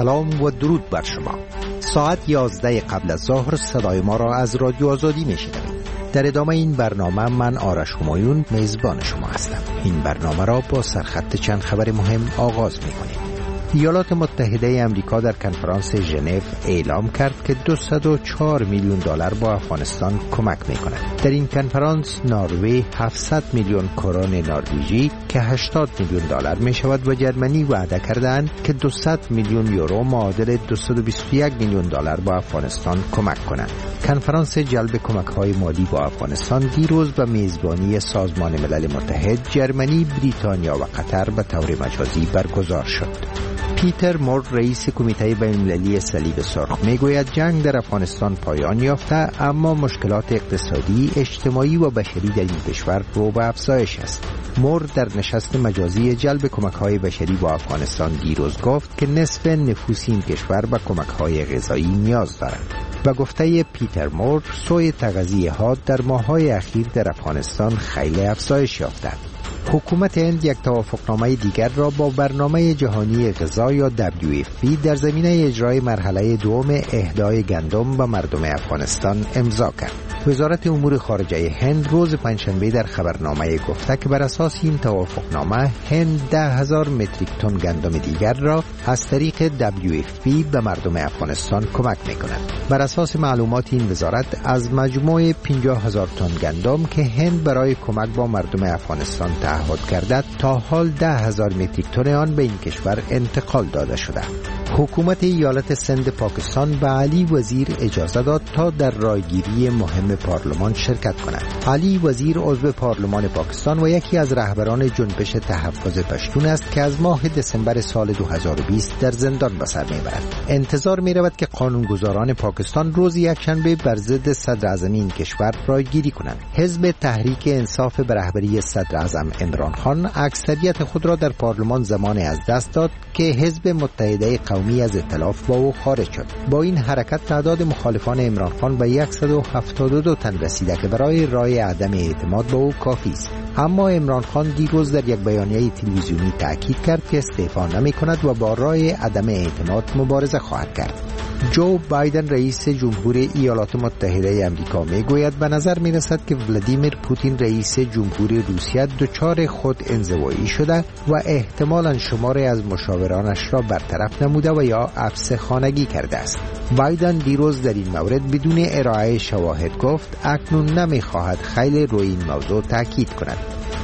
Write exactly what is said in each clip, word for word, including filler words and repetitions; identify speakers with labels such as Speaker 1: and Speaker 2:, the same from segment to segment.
Speaker 1: سلام و درود بر شما. ساعت یازده قبل از ظهر صدای ما را از رادیو آزادی میشنوید. در ادامه این برنامه من آرش همایون میزبان شما هستم. این برنامه را با سرخط چند خبر مهم آغاز میکنیم. ایالات متحده آمریکا در کنفرانس ژنو اعلام کرد که دویست و چهار میلیون دلار با افغانستان کمک می‌کند. در این کنفرانس نروژ هفتصد میلیون کرون نروژی که هشتاد میلیون دلار می‌شود و جرمنی وعده کردند که دویست میلیون یورو معادل دویست و بیست و یک میلیون دلار با افغانستان کمک کنند. کنفرانس جلب کمک‌های مالی با افغانستان دیروز به میزبانی سازمان ملل متحد، جرمنی، بریتانیا و قطر به طور مجازی برگزار شد. پیتر مور رئیس کمیته بین‌المللی صلیب سرخ میگوید جنگ در افغانستان پایان یافته، اما مشکلات اقتصادی، اجتماعی و بشری در این کشور رو به افزایش است. مور در نشست مجازی جلب کمک‌های بشری با افغانستان دیروز گفت که نصف نفوس این کشور به کمک‌های غذایی نیاز دارند. و گفته پیتر مور، سوء تغذیه‌ها در ماه‌های اخیر در افغانستان خیلی افزایش یافته. حکومت هند یک توافقنامه دیگر را با برنامه جهانی غذا یا دبلیو اف پی در زمینه اجرای مرحله دوم اهدای گندم به مردم افغانستان امضا کرد. وزارت امور خارجه هند روز پنجشنبه در خبرنامه گفته که بر اساس این توافقنامه هند ده هزار متریک تن گندم دیگر را از طریق دبلیو اف پی به مردم افغانستان کمک می‌کند. بر اساس معلومات این وزارت از مجموع پنجاه هزار تن گندم که هند برای کمک با مردم افغانستان تعهد کرده، تا حال ده هزار متریک تن آن به این کشور انتقال داده شده. حکومت ایالت سند پاکستان به علی وزیر اجازه داد تا در رایگیری مهم پارلمان شرکت کند. علی وزیر عضو پارلمان پاکستان و یکی از رهبران جنبش تحفظ پشتون است که از ماه دسامبر سال دو هزار و بیست در زندان به سر میبرد. انتظار میرود که قانونگذاران پاکستان روز یکشنبه بر ضد صدر اعظم این کشور رایگیری کنند. حزب تحریک انصاف به رهبری صدر اعظم عمران خان اکثریت خود را در پارلمان زمانی از دست داد که حزب متحده قومی از ائتلاف با او خارج شد. با این حرکت تعداد مخالفان عمران خان به صد و هفتاد و دو تن رسیده که برای رای عدم اعتماد به او کافی است. اما عمران خان دیروز در یک بیانیه تلویزیونی تاکید کرد که استعفا نمی کند و با رای عدم اعتماد مبارزه خواهد کرد. جو بایدن رئیس جمهور ایالات متحده آمریکا میگوید به نظر می رسد که ولادیمیر پوتین رئیس جمهور روسیه دچار خود انزوایی شده و احتمالاً شماری از مشاورانش را برطرف نموده و یا عفس خانگی کرده است. بایدن دیروز در این مورد بدون ارائه شواهد گفت اکنون نمی خواهد خیلی روی این موضوع تاکید کند.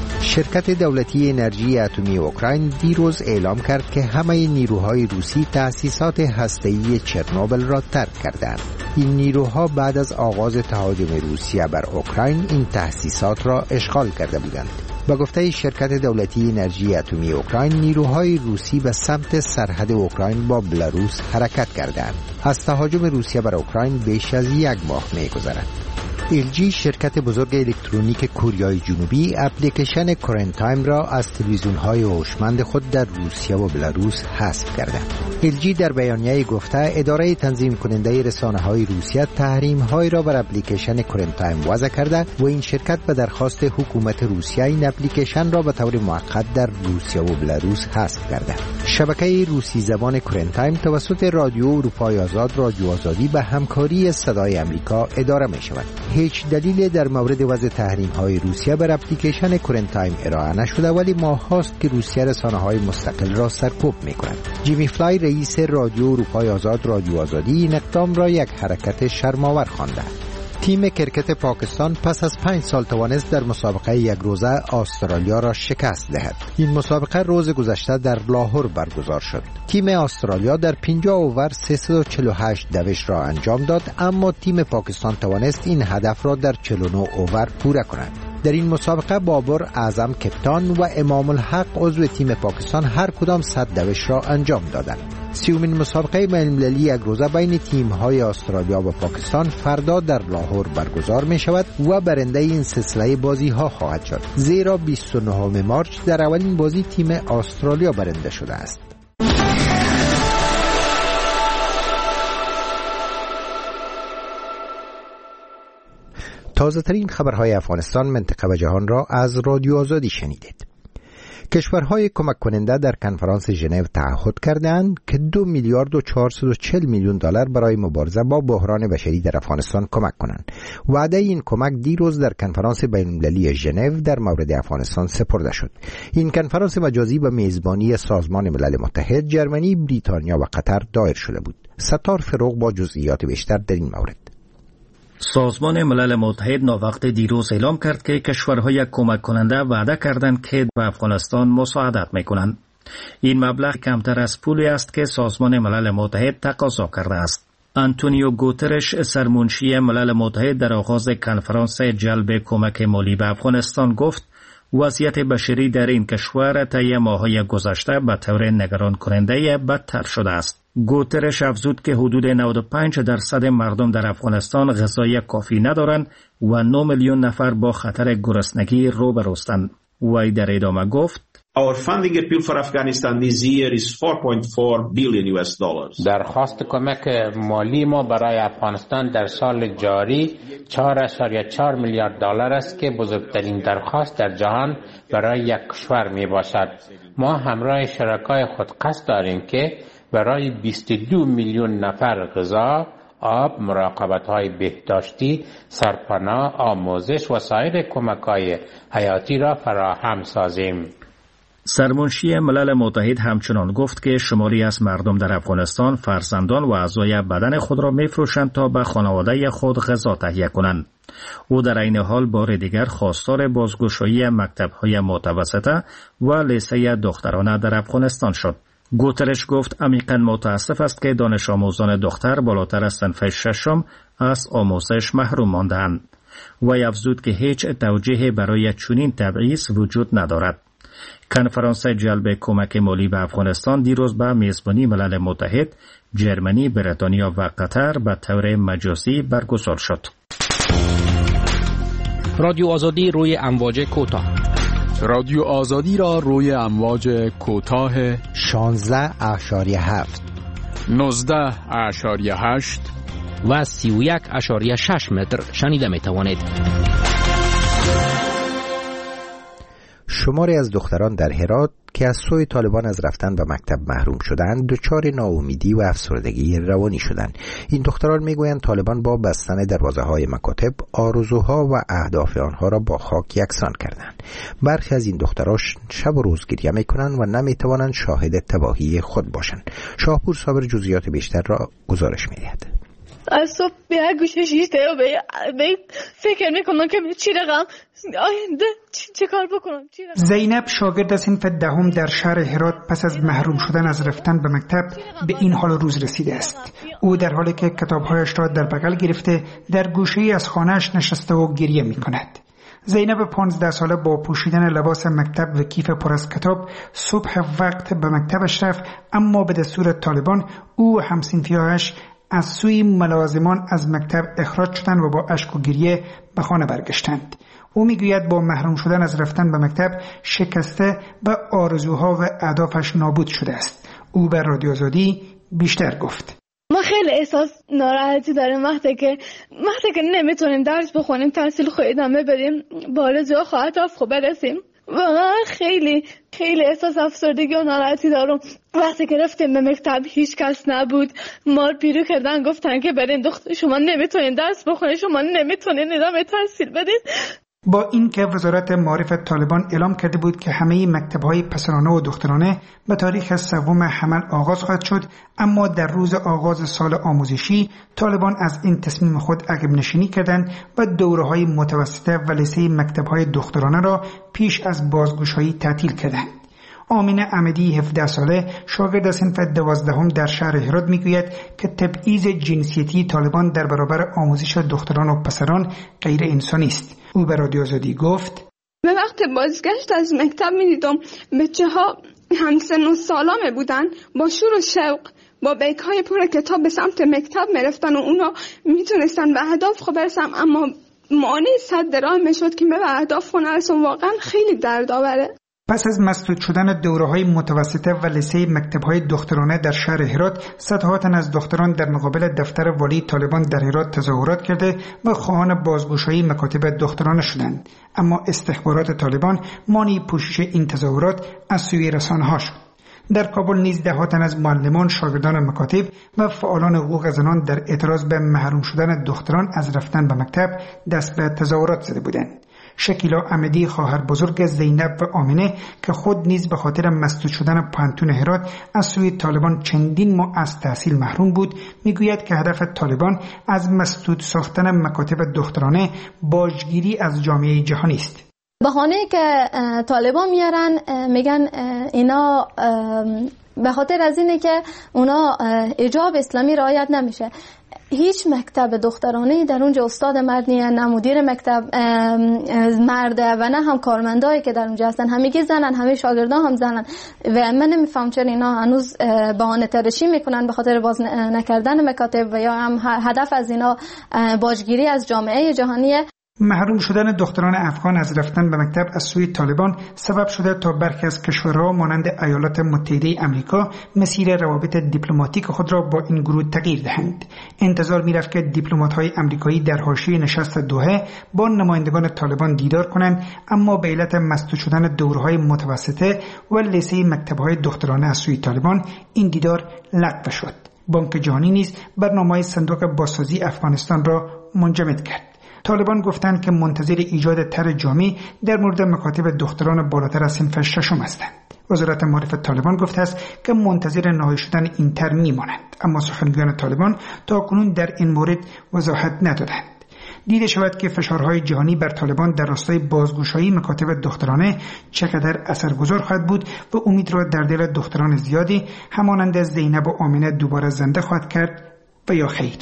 Speaker 1: شرکت دولتی انرژی اتمی اوکراین دیروز اعلام کرد که همه نیروهای روسی تأسیسات هسته‌ای چرنوبل را ترک کردند. این نیروها بعد از آغاز تهاجم روسیه بر اوکراین این تأسیسات را اشغال کرده بودند. با گفته شرکت دولتی انرژی اتمی اوکراین، نیروهای روسی به سمت سرحد اوکراین با بلاروس حرکت کردند. از تهاجم روسیه بر اوکراین بیش از یک ماه می‌گذرد. ال جی شرکت بزرگ الکترونیک کوریای جنوبی اپلیکیشن کرنت تایم را از تلویزیون‌های هوشمند خود در روسیه و بلاروس حذف کرده. ال جی در بیانیه گفته اداره تنظیم کننده رسانه‌های روسیه تحریم‌های را بر اپلیکیشن کرنت تایم وضع کرده و این شرکت به درخواست حکومت روسیه این اپلیکیشن را به طور موقت در روسیه و بلاروس حذف کرده. شبکه روسی زبان کرنت تایم توسط رادیو اروپای آزاد رادیو آزادی به همکاری صدای آمریکا اداره می‌شود. هیچ دلیل در مورد وضع تحریم‌های روسیه بر اپلیکیشن کرنت تایم ارائه نشده، ولی ماه‌هاست که روسیه رسانه‌های مستقل را سرکوب می‌کند. جیمی فلای رئیس رادیو اروپای آزاد رادیو آزادی این اقدام را یک حرکت شرم‌آور خوانده. تیم کرکت پاکستان پس از پنج سال توانست در مسابقه یک روزه استرالیا را شکست دهد. این مسابقه روز گذشته در لاهور برگزار شد. تیم استرالیا در پنجاه اوور سیصد و چهل و هشت دوش را انجام داد، اما تیم پاکستان توانست این هدف را در چهل و نه اوور پوره کند. در این مسابقه بابر اعظم کپتان و امام الحق عضو تیم پاکستان هر کدام صد دوش را انجام دادند. سیومین مسابقه بین‌المللی یک روزه بین تیم‌های استرالیا و پاکستان فردا در لاهور برگزار می شود و برنده این سلسله بازی‌ها خواهد شد، زیرا بیست و نهم مارس در اولین بازی تیم استرالیا برنده شده است. تازه ترین خبرهای افغانستان، منطقه و جهان را از رادیو آزادی شنیدید. کشورهای کمک کننده در کنفرانس ژنو تعهد کردند که دو میلیارد و چهارصد و چهل میلیون دلار برای مبارزه با بحران بشری در افغانستان کمک کنند. وعده این کمک دیروز در کنفرانس بین‌المللی ژنو در مورد افغانستان سپرده شد. این کنفرانس مجازی به میزبانی سازمان ملل متحد، جرمنی، بریتانیا و قطر دایر شده بود. ستار فروغ با جزئیات بیشتر در این مورد.
Speaker 2: سازمان ملل متحد ناوقت دیروز اعلام کرد که کشورهای کمک کننده وعده کردند که به افغانستان مساعدت میکنند. این مبلغ کمتر از پولی است که سازمان ملل متحد تقاضا کرده است. آنتونیو گوترش، سرمنشی ملل متحد، در آغاز کنفرانس جلب کمک مالی به افغانستان گفت وضعیت بشری در این کشور طی ماه‌های گذشته به طور نگران کننده بدتر شده است. گوترش افزود که حدود نود و پنج درصد مردم در افغانستان غذای کافی ندارند و نه میلیون نفر با خطر گرسنگی روبروستند. وی در ادامه گفت
Speaker 3: Our funding appeal for Afghanistan this year is four point four billion U S dollars.
Speaker 4: درخواست کمک مالی ما برای افغانستان در سال جاری چهار ممیز چهار میلیارد دلار است که بزرگترین درخواست در جهان برای یک کشور می باشد. ما همراه شرکای خود قصد داریم که برای بیست و دو میلیون نفر غذا، آب، مراقبت‌های بهداشتی، سرپناه، آموزش و سایر کمک‌های حیاتی را فراهم سازیم.
Speaker 2: سرمنشی ملل متحد همچنان گفت که شماری از مردم در افغانستان فرزندان و اعضای بدن خود را می‌فروشند تا به خانواده خود غذا تهیه کنند. او در این حال بار دیگر خواستار بازگشایی مکتب‌های متوسطه و لیسه دخترانه در افغانستان شد. گوترش گفت عمیقاً متاسف است که دانش آموزان دختر بالاتر از صنف ششم از آموزش محروم مانده‌اند. وی افزود که هیچ توجیهی برای چنین تبعیض وجود ندارد. کنفرانس جلب کمک مالی به افغانستان دیروز به میزبانی ملل متحد، جرمنی، بریتانیا و قطر به طور مجازی برگزار شد.
Speaker 5: رادیو آزادی روی امواج کوتاه.
Speaker 6: رادیو آزادی را روی امواج کوتاه
Speaker 1: شانزده اشاریه هفت،
Speaker 6: نوزده اشاریه هشت
Speaker 5: و سی و یک اشاریه شش متر شنیده می توانید.
Speaker 1: شماری از دختران در هرات که از سوی طالبان از رفتن به مکتب محروم شدند دچار ناامیدی و افسردگی روانی شدند. این دختران میگویند طالبان با بستن دروازه‌های مکاتب آرزوها و اهداف آنها را با خاک یکسان کردند. برخی از این دختران شب و روز گریه میکنند و نمیتوانند شاهد تباهی خود باشند. شاهپور صابر جزئیات بیشتر را گزارش میدهد.
Speaker 7: از صبح به هر گوشه شیشته و به فکر میکنم که چی رقم آینده چه کار بکنم.
Speaker 8: زینب شاگرد صنف دهم در شهر هرات پس از محروم شدن از رفتن به مکتب به این حال روز رسیده است. او در حالی که کتابهایش را در بغل گرفته در گوشه‌ای از خانه‌اش نشسته و گریه میکند. زینب پانزده ساله با پوشیدن لباس مکتب و کیف پر از کتاب صبح وقت به مکتبش رفت، اما به دستور طالبان او و همسنفی‌هایش از سوی ملازمان از مکتب اخراج شدند و با اشک و گریه به خانه برگشتند. او میگوید با محروم شدن از رفتن به مکتب شکسته و آرزوها و اهدافش نابود شده است. او به رادیو آزادی بیشتر گفت.
Speaker 7: ما خیلی احساس ناراحتی داریم وقتی که وقتی که نمیتونیم درس بخونیم، تحصیل خود ادامه بدیم، با آرزوها و اهداف خود برسیم. واقعا خیلی خیلی احساس افسردگی و ناراحتی دارم. وقتی که رفتیم به مکتب هیچ کس نبود، مار پیرو کردن، گفتن که برین دختر شما نمیتونین درس بخونین، شما نمیتونین ادامه تحصیل بدین.
Speaker 8: با این که وزارت معارف طالبان اعلام کرده بود که همه مکتب‌های پسرانه و دخترانه به تاریخ سوم حمل آغاز خواهد شد، اما در روز آغاز سال آموزشی طالبان از این تصمیم خود عقب نشینی کردند و دوره‌های متوسطه و لیسه مکتب‌های دخترانه را پیش از بازگشایی تعطیل کردند. آمینه احمدی هفده ساله شاگرد صنف دوازدهم در شهر هرات میگوید که تبعیض جنسیتی طالبان در برابر آموزش دختران و پسران غیر انسانی است. او به رادیو آزادی گفت:
Speaker 9: به وقت بازگشت از مکتب می‌دیدم بچه‌ها همسن و سالانه بودن، با شور و شوق با بیگ‌های پر کتاب به سمت مکتب می‌رفتن و اونا میتونستن به اهداف خود برسن، اما مانع صد راه میشد که به اهداف خود نرسن. واقعا خیلی دردآوره.
Speaker 8: پس از مسدود شدن دوره‌های متوسطه و لیسه مکتب‌های دخترانه در شهر هرات، صدها تن از دختران در مقابل دفتر والی طالبان در هرات تظاهرات کرده و خواهان بازگشایی مکاتب دخترانه شدند. اما استخبارات طالبان مانع پوشش این تظاهرات از سوی رسانه‌ها شد. در کابل نیز ده ها تن از معلمان، شاگردان مکاتب و فعالان حقوق زنان در اعتراض به محروم شدن دختران از رفتن به مکتب دست به تظاهرات زده بودند. شکیلا احمدی، خواهر بزرگ زینب و آمنه که خود نیز به خاطر مسدود شدن پانتون هرات از سوی طالبان چندین ماه از تحصیل محروم بود، میگوید که هدف طالبان از مسدود ساختن مکاتب دخترانه باجگیری از جامعه جهانی است.
Speaker 10: بهانه که طالبان میارن میگن اینا به خاطر از اینه که اونا حجاب اسلامی رعایت نمیشه. هیچ مکتب دخترانه در اونجا استاد مرد نیست، نه مدیر مکتب مرده و نه هم کارمندایی که در اونجا هستن، همگی زنن، همه شاگردان هم زنن و من نمیفهم چرا اینا هنوز بهانه تراشی میکنن به خاطر باز نکردن مکاتب و یا هم هدف از اینا باجگیری از جامعه جهانیه.
Speaker 8: محروم شدن دختران افغان از رفتن به مکتب از سوی طالبان سبب شده تا برخی از کشورها مانند ایالات متحده آمریکا مسیر روابط دیپلماتیک خود را با این گروه تغییر دهند. انتظار می‌رفت که دیپلمات‌های آمریکایی در حاشیه نشست دوحه با نمایندگان طالبان دیدار کنند، اما به علت مسدود شدن دوره‌های متوسطه و لیسه مکتب‌های دخترانه از سوی طالبان این دیدار لغو شد. بانک جهانی نیز برنامه‌های صندوق بازسازی افغانستان را منجمد کرد. طالبان گفتند که منتظر ایجاد طرح جامع در مورد مکاتب دختران بالاتر از صنف ششم هستند. وزارت معارف طالبان گفته است که منتظر نهایی شدن این طرح میمانند، اما سخنگویان طالبان تاکنون در این مورد وضاحت ندادند. دیده شود که فشارهای جهانی بر طالبان در راستای بازگشایی مکاتب دخترانه چقدر اثرگذار خواهد بود و امید را در دل دختران زیادی همانند زینب و آمنه دوباره زنده خواهد کرد و یا خیر.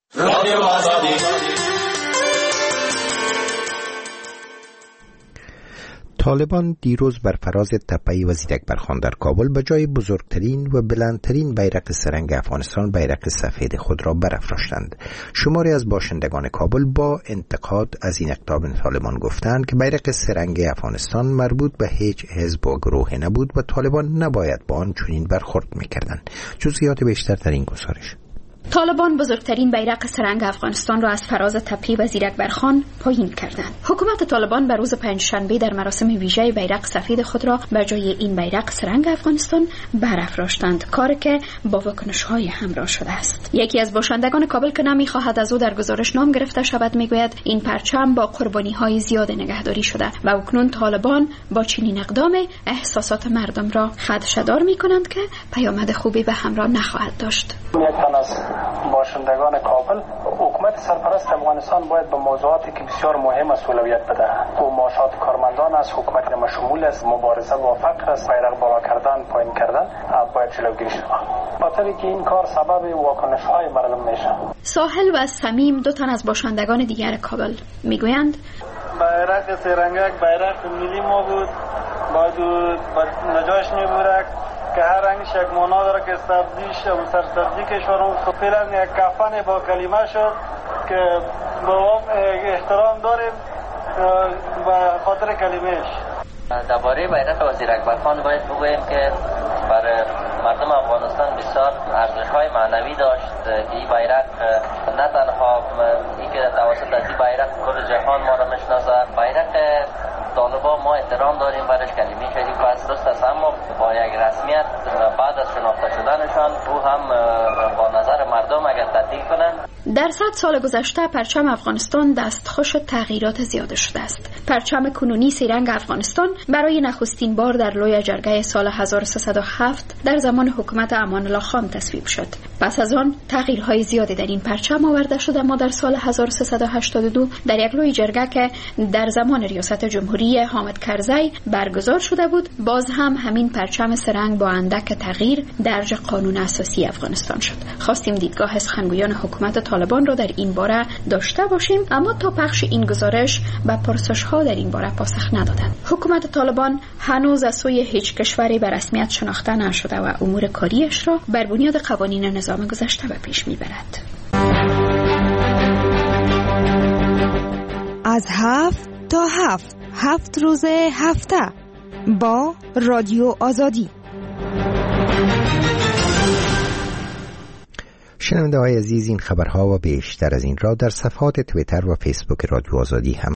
Speaker 1: طالبان دیروز بر فراز تپه وزیر اکبرخان در کابل به جای بزرگترین و بلندترین بیرق سرنگ افغانستان بیرق سفید خود را برافراشتند. شماری از باشندگان کابل با انتقاد از این اقدام طالبان گفتند که بیرق سرنگ افغانستان مربوط به هیچ حزب و گروهی نبود و طالبان نباید با آن چنین برخورد می‌کردند. جزئیات بیشتر در این گزارش.
Speaker 11: طالبان بزرگترین بیرق سرنگ افغانستان را از فراز تپه وزیر اکبرخان پایین کردند. حکومت طالبان بر روز پنجشنبه در مراسم ویژه بیرق سفید خود را بر جای این بیرق سرنگ افغانستان برافراشتند، کاری که با واکنش‌های همراه شده است. یکی از باشندگان کابل که نمی‌خواهد از او در گزارش نام گرفته شود میگوید این پرچم با قربانی‌های زیاد نگهداری شده و اکنون طالبان با چنین اقدام احساسات مردم را خدشه‌دار می‌کنند که پیامد خوبی به همراه نخواهد داشت.
Speaker 12: باشندگان کابل، حکومت سرپرست افغانستان باید به موضوعاتی که بسیار مهم است اولویت بده. و معاشات کارمندان از حکومت مشمول است، مبارزه با فقر است، بیرق بالا کردن، پایین کردن باید جلوگیری شود. خاطری که این کار سبب واکنش‌های مردم میشه.
Speaker 11: ساحل و صمیم دو تن از باشندگان دیگر کابل میگویند
Speaker 13: بیرق سرنگک بیرق ملی ما بود، باید نجاش میبرد که هر رنگش یک معنا داره که سبزیش و سرسبزی کشورم فعلا یک کفن با کلمه شد که با احترام داریم به خاطر کلمهش.
Speaker 14: درباره بیرق وزیر اکبرخان باید بگوییم که برای مردم افغانستان بسیار ارزش‌های معنوی داشت که این بیرق نه تنها اینکه توسط از این بیرق کل جهان ما را میشناسه، بیرق طالبان ما احترام داریم برش، کلمه شریف است درست است، اما با یک رسمیت بعد از شناخته شدنشان او هم با نظر مردم اگر تطبیق کنند.
Speaker 11: در صد سال گذشته پرچم افغانستان دستخوش تغییرات زیاده شده است. پرچم کنونی سه‌رنگ افغانستان برای نخستین بار در لوی جرگه سال هزار و سیصد و هفت در زمان حکومت امان الله خان تصویب شد. پس از آن تغییرهای زیادی در این پرچم آورده شده، اما در سال هزار و سیصد و هشتاد و دو در یک لوی جرگه که در زمان ریاست جمهوری حامد کرزی برگزار شده بود، باز هم همین پرچم سرنگ با اندک تغییر درج قانون اساسی افغانستان شد. خواستیم دیدگاه سخنگویان حکومت طالبان را در این باره داشته باشیم، اما تا پخش این گزارش به پرسش‌ها در این باره پاسخ ندادند. حکومت طالبان هنوز از سوی هیچ کشوری به رسمیت شناخته نشده و امور کاریش را بر بنیاد قوانین نظام گذشته به پیش میبرد.
Speaker 15: از هفت تا هفت هفت روز هفته با رادیو آزادی.
Speaker 1: شنونده های عزیز، این خبرها و بیشتر از این را در صفحات توییتر و فیسبوک رادیو آزادی هم